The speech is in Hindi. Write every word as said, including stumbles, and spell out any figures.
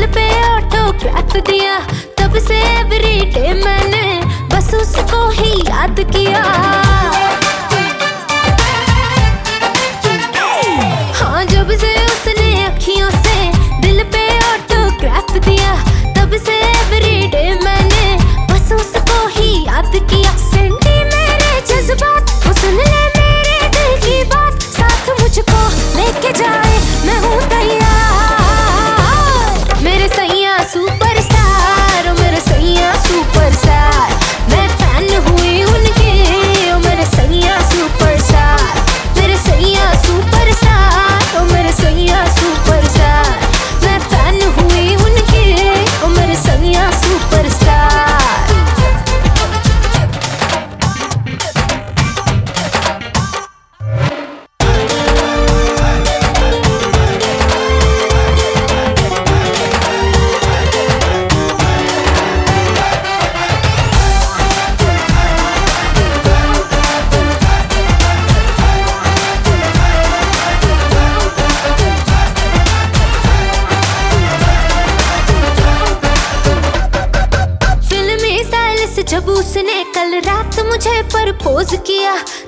दिल पे ऑटोग्राफ दिया, तब से एवरीडे मैंने बस उसको ही याद किया। हाँ, जब से उसने अखियों से दिल पे ऑटोग्राफ दिया, तब से एवरीडे मैंने बस उसको ही याद किया। सेंटी मेरे जज्बात, वो सुन ले मेरे दिल की बात, साथ मुझको लेके जाए मैं हूँ तैयार। मेरे सैया सुपरस्टार, ओ मेरे सैया सुपरस्टार, मैं फैन हुई उनकी, ओ मेरे सैया सुपरस्टार। मेरे सैया सुपरस्टार, ओ मेरे सैया सुपरस्टार, मैं फैन हुई उनकी, ओ मेरे सैया सुपरस्टार। जब उसने कल रात मुझे प्रपोज किया,